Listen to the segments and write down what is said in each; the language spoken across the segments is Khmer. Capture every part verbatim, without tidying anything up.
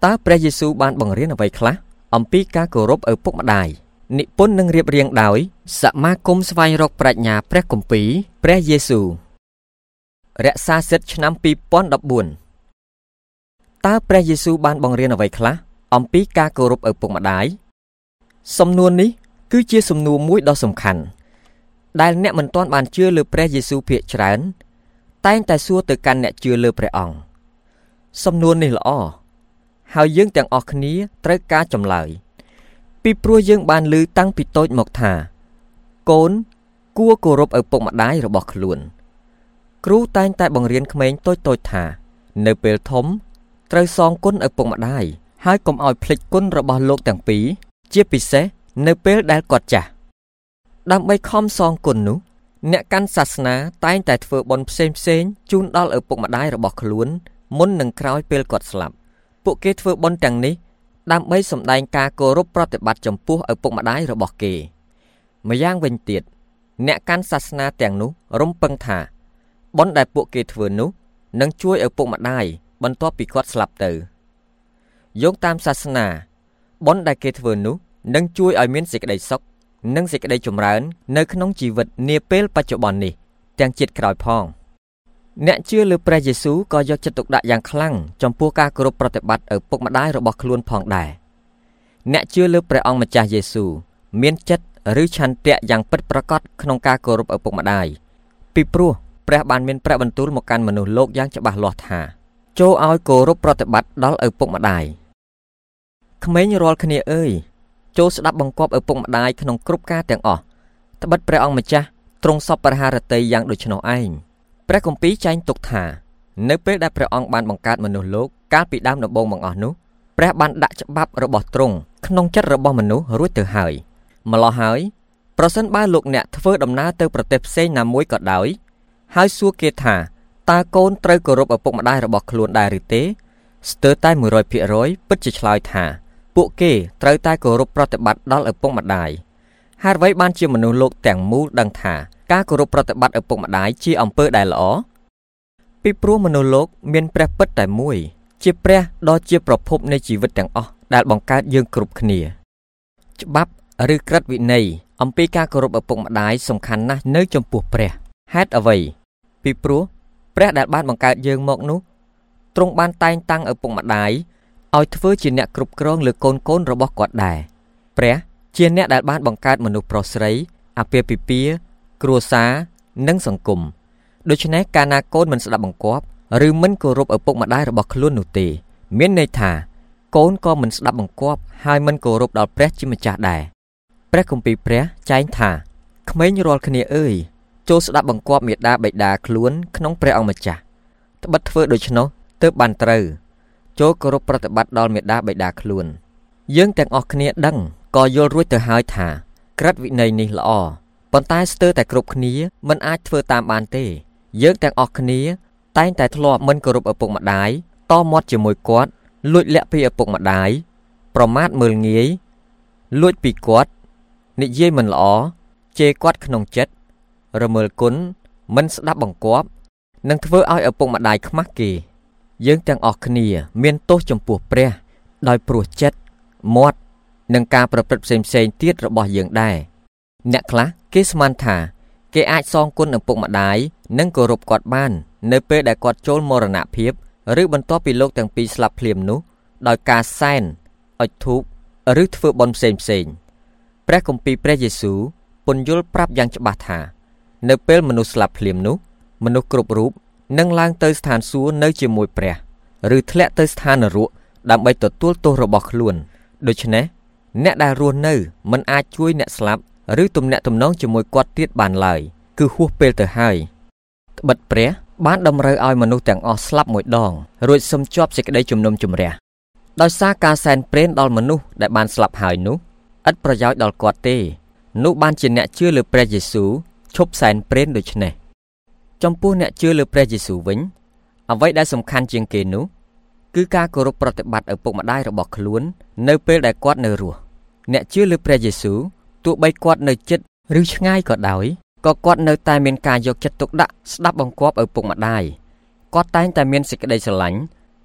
តើព្រះយេស៊ូវបានបង្រៀនអ្វីខ្លះអំពីការគោរពឪពុកម្ដាយនិពន្ធនឹងរៀបរៀងដោយសមាគមស្វែងរកប្រាជ្ញាព្រះគម្ពីរព្រះយេស៊ូវរក្សាសិទ្ធិឆ្នាំពីរពាន់ដប់បួនតើព្រះយេស៊ូវបានបង្រៀនអ្វីខ្លះអំពីការគោរពឪពុកម្ដាយសំណួរនេះគឺជាសំណួរមួយដ៏សំខាន់ដែលអ្នកមិនទាន់បានជឿលើព្រះយេស៊ូវភាគច្រើនតែងតែសួរទៅកាន់អ្នកជឿលើព្រះអង្គសំណួរនេះល្អហើយយើងទាំងអស់គ្នាត្រូវការចម្លើយពីព្រោះយើងបានឮតាំងពីតូចមកថាកូនគួរគោរពឪពុកម្ដាយរបស់ខ្លួនគ្រូតែងតែបង្រៀនក្មេងតូចៗថានៅពេលធំត្រូវសងគុណឪពុកម្ដាយហើយកុំឲ្យភ្លេចគុណរបស់លោកទាំងពីរជាពិសេសនៅពេលដែលគាត់ចាស់ដើម្បីខំសងគុណនោះអ្នកកាន់សាសនាតែងតែធ្វើបុណ្យផ្សេងផ្សេងជូនដល់ឪពុកម្ដាយរបស់ខ្លួនមុននឹងក្រោយពេលគាត់ស្លាប់ពួកគេធ្វើបុណ្យទាំងនេះដើម្បីសម្ដែងការគោរពប្រតិបត្តិចំពោះឪពុកម្ដាយរបស់គេម្យ៉ាងវិញទៀតអ្នកកាន់សាសនាទាំងនោះរំពឹងថាបុណ្យដែលពួកគេធ្វើនោះនឹងជួយឪពុកម្ដាយបន្ទាប់ពីគាត់ស្លាប់ទៅយោងតាមសាសនាបុណ្យដែលគេធ្វើនោះនឹងជួយឲ្យមានសេចក្តីសុខនិងសេចក្តីចម្រើននៅក្នុងជីវិតនាពេលបច្ចុប្បន្ននេះទាំងជាតិក្រោយផងអ្នកជឿលើព្រះយេស៊ូវក៏យកចិត្តទុកដាក់យ៉ាងខ្លាំងចំពោះការគោរពប្រតិបត្តិឪពុកម្ដាយរបស់ខ្លួនផងដែរអ្នកជឿលើព្រះអង្គម្ចាស់យេស៊ូវមានចិត្តឬឆន្ទៈយ៉ាងពិតប្រាកដក្នុងការគោរពឪពុកម្ដាយពីព្រោះព្រះបានមានព្រះបន្ទូលមកកាន់មនុស្សលោកយ៉ាងច្បាស់លាស់ថាចូលឲ្យគោរពប្រតិបត្តិដល់ឪពុកម្ដាយក្មេងរាល់គ្នាអើយចូលស្ដាប់បង្គាប់ឪពុកម្ដាយក្នុងគ្រប់ការទាំងអស់ត្បិតព្រះអង្គម្ចាស់ទ្រង់សពព្រះハរតីយ៉ាងដូច្នោះឯងព្រះគម្ពីរចែងទុកថានៅពេលដែលព្រះអង្គបានបង្កើតមនុស្សលោកកាលពីដើមដំបូងបង្អស់នោះព្រះបានដាក់ច្បាប់របស់ទ្រង់ក្នុងចិត្តរបស់មនុស្សរួចទៅហើយម្ល៉េះហើយប្រសិនបើលោកអ្នកធ្វើដំណើរទៅប្រទេសផ្សេងណាមួយក៏ដោយហើយសួរគេថាតើកូនត្រូវគោរពឪពុកម្ដាយរបស់ខ្លួនដែរឬទេស្ទើរតែមួយរយភាគរយពិតជាឆ្លើយថាពួកគេត្រូវតែគោរពប្រតិបត្តិដល់ឪពុកម្ដាយហេតុអ្វីបានជាមនុស្សលោកទាំងមូលដឹងថាការគោរពប្រតិបត្តិឪពុកម្ដាយជាអំពើដែលល្អពីព្រោះមនុស្សលោកមានព្រះពិតតែមួយជាព្រះដ៏ជាប្រភពនៃជីវិតទាំងអស់ដែលបង្កើតយើងគ្រប់គ្នាច្បាប់ឬក្រឹតវិន័យអំពីការគោរពឪពុកម្ដាយសំខាន់ណាស់នៅចំពោះព្រះហេតុអ្វីពីព្រោះព្រះដែលបានបង្កើតយើងមកនោះទ្រង់បានតែងតាំងឪពុកម្ដាយឲ្យធ្វើជាអ្នកគ្រប់គ្រងលើកូនកូនរបស់គាត់ដែរព្រះជាអ្នកដែលបានបង្កើតមនុស្សប្រុសស្រីអាពាហ៍ពិពាហ៍គ្រួសារនិងសង្គមដូច្នេះកាលណាកូនមិនស្ដាប់បង្គាប់ឬមិនគោរពឪពុកម្ដាយរបស់ខ្លួននោះទេមានន័យថាកូនក៏មិនស្ដាប់បង្គាប់ហើយមិនគោរពដល់ព្រះជាម្ចាស់ដែរព្រះគម្ពីរព្រះចែងថាក្មេងរាល់គ្នាអើយចូលស្ដាប់បង្គាប់មាតាបិតាខ្លួនក្នុងព្រះអង្គម្ចាស់ត្បិតធ្វើដូច្នោះទើបបានត្រូវចូលគោរពប្រតិបត្តិដល់មាតាបិតាខ្លួនយើងទាំងអស់គ្នាដឹងក៏យល់រួចទៅហើយថាក្រឹតវិន័យនេះល្អប៉ុន្តែស្ទើរតែគ្រប់គ្នាមិនអាចធ្វើតាមបានទេយើងទាំងអស់គ្នាតែងតែធ្លាប់មិនគោរពឪពុកម្ដាយតមាត់ជាមួយគាត់លួចលាក់ពីឪពុកម្ដាយប្រមាថមើលងាយលួចពីគាត់និយាយមិនល្អជេរគាត់ក្នុងចិត្តរមើលគុណមិនស្ដាប់បង្គាប់និងធ្វើឲ្យឪពុកម្ដាយខ្មាស់គេយើងទាំងអស់គ្នាមានទោសចំពោះព្រះដោយព្រោះចិត្តមាត់និងការប្រព្រឹត្តផ្សេងៗទៀតរបស់យើងដែរអ្នកខ្លះគេស្មានថាគេអាចសងគុណឪពុកម្ដាយនិងគោរពគាត់បាននៅពេលដែលគាត់ចូលមរណភាពឬបន្ទាប់ពីលោកទាំងពីរស្លាប់ភ្លាមនោះដោយការសែនអុជធូបឬធ្វើបុណ្យផ្សេងផ្សេងព្រះគម្ពីរព្រះយេស៊ូវពន្យល់ប្រាប់យ៉ាងច្បាស់ថានៅពេលមនុស្សស្លាប់ភ្លាមនោះមនុស្សគ្រប់រូបនឹងឡើងទៅស្ថានសួគ៌នៅជាមួយព្រះឬធ្លាក់ទៅស្ថាននរកដើម្បីទទួលទោសរបស់ខ្លួនដូច្នេះអ្នកដែលរស់នៅមិនអាចជួយអ្នកស្លាប់ឬទំនាក់ទំនងជាមួយគាត់ទៀតបានឡើយគឺហួសពេលទៅហើយត្បិតព្រះបានតម្រូវឲ្យមនុស្សទាំងអស់ស្លាប់មួយដងរួចសុំជាប់សេចក្តីជំនុំជម្រះដោយសារការសែនព្រេនដល់មនុស្សដែលបានស្លាប់ហើយនោះឥតប្រយោជន៍ដល់គាត់ទេនោះបានជាអ្នកជឿលើព្រះយេស៊ូវឈប់សែនព្រេនដូច្នេះចំពោះអ្នកជឿលើព្រះយេស៊ូវវិញអ្វីដែលសំខាន់ជាងគេនោះគឺការគោរពប្រតិបត្តិឪពុកម្ដាយរបស់ខ្លួននៅពេលដែលគាត់នៅរស់អ្នកជឿលើព្រះយេស៊ូវទោះបីគាត់នៅជិតឬឆ្ងាយក៏ដោយក៏គាត់នៅតែមានការយកចិត្តទុកដាក់ស្ដាប់បង្គាប់ឪពុកម្ដាយគាត់តែងតែមានសេចក្តីស្រឡាញ់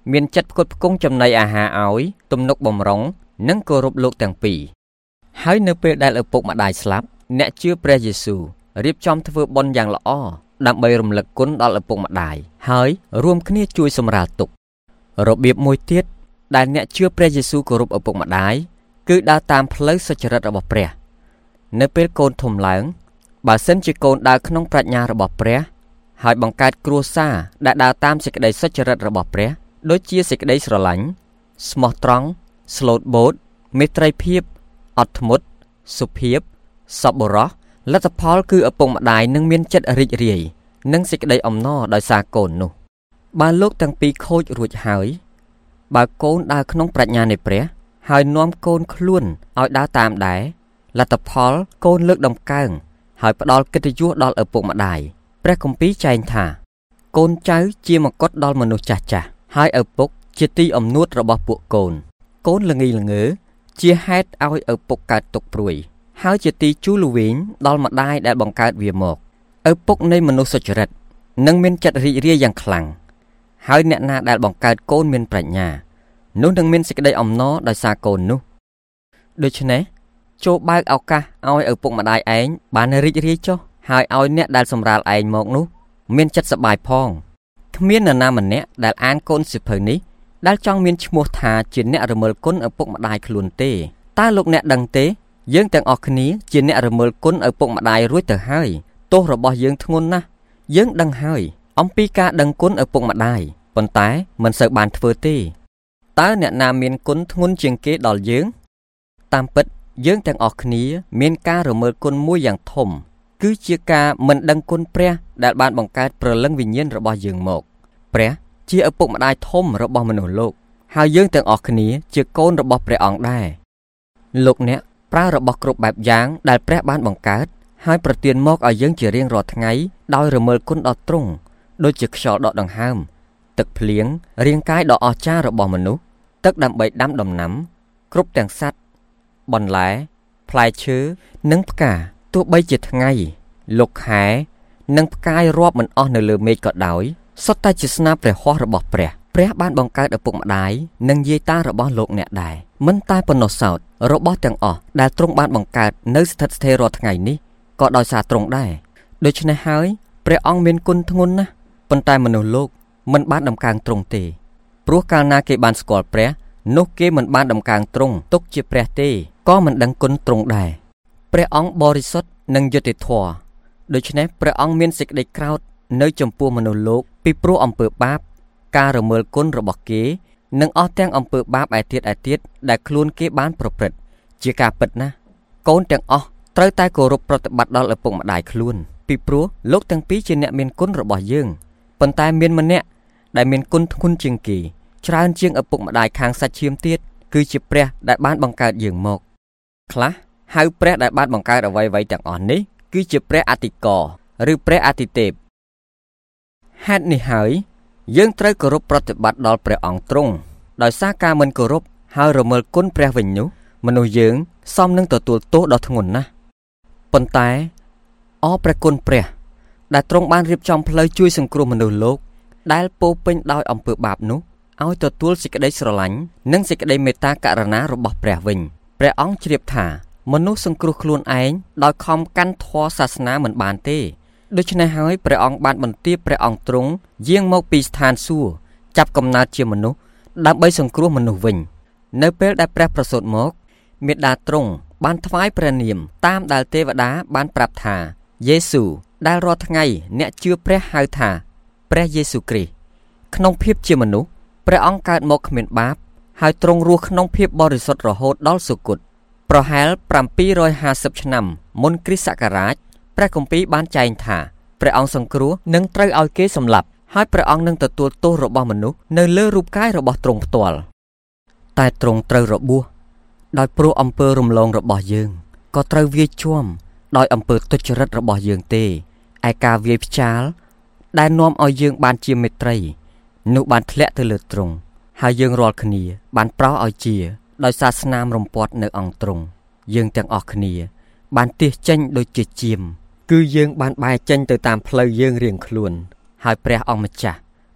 មានចិត្តផ្គត់ផ្គង់ចំណីអាហារឲ្យទំនុកបំរុងនិងគោរពលោកទាំងពីរហើយនៅពេលដែលឪពុកម្ដាយស្លាប់អ្នកជឿព្រះយេស៊ូវរៀបចំធ្វើបុណ្យយ៉ាងល្អដើម្បីរំលឹកគុណដល់ឪពុកម្ដាយហើយរួមគ្នាជួយសម្រាលទុក្ខរបៀបមួយទៀតដែលអ្នកជឿព្រះយេស៊ូវគោរពឪពុកម្ដាយគឺដើរតាមផ្លូវសុចរិតរបស់ព្រះនៅពេលកូនធំឡើងបើសិនជាកូនដើរក្នុងប្រាជ្ញារបស់ព្រះហើយបង្កើតគ្រួសារដែលដើរតាមសេចក្តីសុចរិតរបស់ព្រះដូចជាសេចក្តីស្រឡាញ់ស្មោះត្រង់ស្លូតបូតមេត្រីភាពអត់ធ្មត់សុភាពសប្បុរសលទ្ធផលគឺឪពុកម្ដាយនឹងមានចិត្តរីករាយនិងសេចក្តីអំណរដោយសារកូននោះបើលោកទាំងពីរខូចរួចហើយបើកូនដើរក្នុងប្រាជ្ញានៃព្រះហើយនាំកូនខ្លួនឲ្យដើរតាមដែរលទ្ធផលកូនលើកដំកើងហើយផ្ដល់កិត្តិយសដល់ឪពុកម្ដាយព្រះគម្ពីរចែងថាកូនចៅជាមកុដដល់មនុស្សចាស់ចាស់ហើយឪពុកជាទីអំនួតរបស់ពួកកូនកូនល្ងីល្ងើជាហេតុឲ្យឪពុកកើតទុក្ខព្រួយហើយជាទីជូលវិញដល់ម្ដាយដែលបង្កើតវាមកឪពុកនៃមនុស្សសុចរិតនឹងមានចិត្តរីករាយយ៉ាងខ្លាំងហើយអ្នកណាដែលបង្កើតកូនមានប្រាជ្ញានោះនឹងមានសេចក្តីអំណរដោយសារកូននោះដូច្នេះចូលបើកឱកាសឲ្យឪពុកម្ដាយឯងបានរីករាយចុះហើយឲ្យអ្នកដែលសម្រាលឯងមកនោះមានចិត្តសប្បាយផងគ្មាននរណាម្នាក់ដែលអានកូនសិភៅនេះដែលចង់មានឈ្មោះថាជាអ្នករមិលគុណឪពុកម្ដាយខ្លួនទេតើលោកអ្នកដឹងទេយើងទាំងអស់គ្នាជាអ្នករមិលគុណឪពុកម្ដាយរួចទៅហើយទោសរបស់យើងធ្ងន់ណាស់យើងដឹងហើយអំពីការដឹងគុណឪពុកម្ដាយប៉ុន្តែមិនសូវបានធ្វើទេតើអ្នកណាមានគុណធ្ងន់ជាងគេដល់យើងតាមពិតយើងទាំងអស់គ្នាមានការរមិលគុណមួយយ៉ាងធំគឺជាការមិនដឹងគុណព្រះដែលបានបង្កើតព្រលឹងវិញ្ញាណរបស់យើងមកព្រះជាឪពុកម្ដាយធំរបស់មនុស្សលោកហើយយើងទាំងអស់គ្នាជាកូនរបស់ព្រះអង្គដែរលោកអ្នកប្រើរបស់គ្រប់បែបយ៉ាងដែលព្រះបានបង្កើតហើយប្រទានមកឲ្យយើងជារៀងរាល់ថ្ងៃដោយរមិលគុណដល់ទ្រង់ដូចជាខ្យល់ដកដង្ហើមទឹកភ្លៀងរាងកាយដ៏អស្ចារ្យរបស់មនុស្សទឹកដើម្បីដាំដំណាំគ្រប់ទាំងសត្វបន្លែផ្លែឈើនិងផ្កាទោះបីជាថ្ងៃលោកខែនិងផ្កាយរាប់មិនអស់នៅលើមេឃក៏ដោយសុទ្ធតែជាស្នាព្រះហស្ថរបស់ព្រះព្រះបានបង្កើតឪពុកម្ដាយនិងយាយតារបស់លោកអ្នកដែរមិនតែប៉ុណ្ណោះសោតរបស់ទាំងអស់ដែលទ្រង់បានបង្កើតនៅស្ថិតស្ថេររាល់ថ្ងៃនេះក៏ដោយសារទ្រង់ដែរដូច្នេះហើយព្រះអង្គមានគុណធ្ងន់ណាស់ប៉ុន្តែមនុស្សលោកមិនបានដំកើងទ្រង់ទេព្រោះកាលណាគេបានស្គាល់ព្រះនោះគេមិនបានដំកើងទ្រង់ទុកជាព្រះទេក៏មិនដឹងគុណទ្រង់ដែរព្រះអង្គបរិសុទ្ធនិងយុត្តិធម៌ដូច្នេះព្រះអង្គមានសេចក្តីក្រោធនៅចំពោះមនុស្សលោកពីព្រោះអំពើបាបការរមើលគុណរបស់គេនិងអស់ទាំងអំពើបាបឯទៀតឯទៀតដែលខ្លួនគេបានប្រព្រឹត្តជាការពិតណាស់កូនទាំងអស់ត្រូវតែគោរពប្រតិបត្តិដល់ឪពុកម្ដាយខ្លួនពីព្រោះលោកទាំងពីរជាអ្នកមានគុណរបស់យើងប៉ុន្តែមានម្នាក់ដែលមានគុណធ្ងន់ជាងគេច្រើនជាងឪពុកម្ដាយខាងសាច់ឈាមទៀតគឺជាព្រះដែលបានបង្កើតយើងមកខ្លះហៅព្រះដែលបានបង្កើតអ្វីៗទាំងអស់នេះគឺជាព្រះអធិការឬព្រះអធិទេពហេតុនេះហើយយើងត្រូវគោរពប្រតិបត្តិដល់ព្រះអង្គទ្រង់ដោយសារការមិនគោរពហើយរមើលគុណព្រះវិញនោះមនុស្សយើងសមនឹងទទួលទោសដ៏ធ្ងន់ណាស់ប៉ុន្តែអរព្រះគុណព្រះដែលទ្រង់បានរៀបចំផ្លូវជួយសង្គ្រោះមនុស្សលោកដែលពោពេញដោយអំពើបាបនោះឲ្យទទួលសេចក្តីស្រឡាញ់និងសេចក្តីមេត្តាករុណារបស់ព្រះវិញព្រះអង្គជ្រាបថាមនុស្សសង្គ្រោះខ្លួនឯងដោយខំកាន់ធម៌សាសនាមិនបានទេដូច្នេះហើយព្រះអង្គបានបន្ទាបព្រះអង្គទ្រង់យាងមកពីស្ថានសួគ៌ចាប់កំណើតជាមនុស្សដើម្បីសង្គ្រោះមនុស្សវិញនៅពេលដែលព្រះប្រសូតមកមេដាទ្រង់បានថ្វាយព្រះនាមតាមដែលទេវតាបានប្រាប់ថាយេស៊ូវដែលរាល់ថ្ងៃអ្នកជឿព្រះហៅថាព្រះយេស៊ូវគ្រីស្ទក្នុងភាពជាមនុស្សព្រះអង្គកើតមកគ្មានបាបហើយទ្រង់រស់ក្នុងភាពបរិសុទ្ធរហូតដល់សុគតប្រហែលប្រាំពីររយហាសិបឆ្នាំមុនគ្រិស្តសករាជព្រះគម្ពីរបានចែងថាព្រះអង្គសង្គ្រោះនឹងត្រូវឲ្យគេសម្លាប់ហើយព្រះអង្គនឹងទទួលទោសរបស់មនុស្សនៅលើរូបកាយរបស់ទ្រង់ផ្ទាល់តែទ្រង់ត្រូវរបួសដោយព្រោះអំពើរំលងរបស់យើងក៏ត្រូវវាយជាំដោយអំពើទុច្ចរិតរបស់យើងទេឯការវាយផ្ចាលដែលនាំឲ្យយើងបានជាមេត្រីនោះបានធ្លាក់ទៅលើទ្រង់ហើយយើងរាល់គ្នាបានប្រោសឲ្យជាដោយសារស្នាមរំពាត់នៅអង្គទ្រង់យើងទាំងអស់គ្នាបានទះចេញដូចជាជាមគឺយើងបានបែរចេញទៅតាមផ្លូវយើងរៀងខ្លួនហើយព្រះអង្គម្ចាស់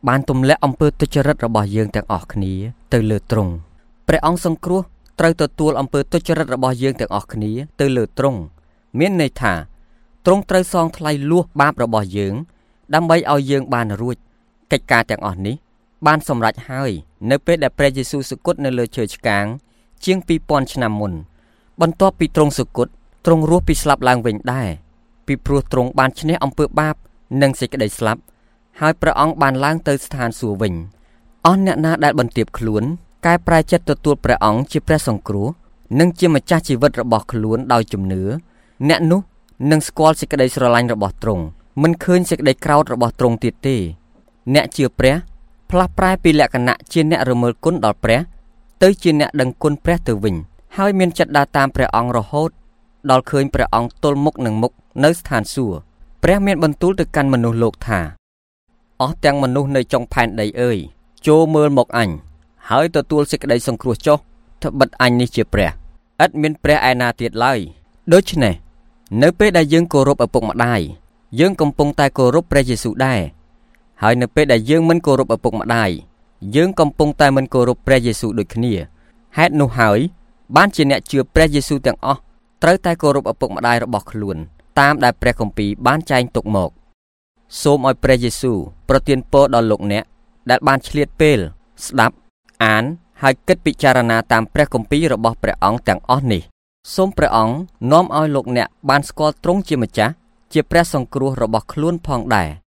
បានទម្លាក់អំពើទុច្ចរិតរបស់យើងទាំងអស់គ្នាទៅលើទ្រង់ព្រះអង្គសង្គ្រោះត្រូវទទួលអំពើទុច្ចរិតរបស់យើងទាំងអស់គ្នាទៅលើទ្រង់មានន័យថាទ្រង់ត្រូវសងថ្លៃលួសបាបរបស់យើងដើម្បីឲ្យយើងបានរួចកិច្ចការទាំងអស់នេះបានសម្រេចហើយនៅពេលដែលព្រះយេស៊ូវសុគតនៅលើឈើឆ្កាងជាងពីរពាន់ឆ្នាំមុនបន្ទាប់ពីទ្រង់សុគតទ្រង់រស់ពីស្លាប់ឡើងវិញដែរពីព្រោះទ្រង់បានឈ្នះអំពើបាបនិងសេចក្តីស្លាប់ហើយព្រះអង្គបានឡើងទៅស្ថានសួគ៌វិញអស់អ្នកណាដែលបន្ទាបខ្លួនកែប្រែចិត្តទទួលព្រះអង្គជាព្រះសង្គ្រោះនិងជាម្ចាស់ជីវិតរបស់ខ្លួនដោយជំនឿអ្នកនោះនឹងស្គាល់សេចក្តីស្រឡាញ់របស់ទ្រង់មិនឃើញសេចក្តីក្រោធរបស់ទ្រង់ទៀតទេអ្នកជឿព្រះផ្លាស់ប្រែពីលក្ខណៈជាអ្នករមើលគុណដល់ព្រះទៅជាអ្នកដឹងគុណព្រះទៅវិញហើយមានចិត្តដើរតាមព្រះអង្គរហូតដល់ឃើញព្រះអង្គទល់មុខនឹងមុខនៅស្ថានសួគ៌ព្រះមានបន្ទូលទៅកាន់មនុស្សលោកថាអស់ទាំងមនុស្សនៅចុងផែនដីអើយចូលមើលមកអញហើយទទួលសេចក្តីសង្គ្រោះចុះត្បិតអញនេះជាព្រះឥតមានព្រះឯណាទៀតឡើយដូច្នេះនៅពេលដែលយើងគោរពឪពុកម្ដាយយើងកំពុងតែគោរពព្រះយេស៊ូវដែរហើយនៅពេលដែលយើងមិនគោរពឪពុកម្ដាយយើងកំពុងតែមិនគោរពព្រះយេស៊ូវដូចគ្នាហេតុនោះហើយបានជាអ្នកជឿព្រះយេស៊ូវទាំងអស់ត្រូវតែគោរពឪពុកម្ដាយរបស់ខ្លួនតាមដែលព្រះគម្ពីរបានចែងទុកមកសូមឲ្យព្រះយេស៊ូវប្រទានពរដល់លោកអ្នកដែលបានឆ្លៀតពេលស្ដាប់អានហើយគិតពិចារណាតាមព្រះគម្ពីររបស់ព្រះអង្គទាំងអស់នេះសូមព្រះអង្គនាំឲ្យលោកអ្នកបានស្គាល់ទ្រង់ជាម្ចាស់ជាព្រះសង្គ្រោះរបស់ខ្លួនផងដែរ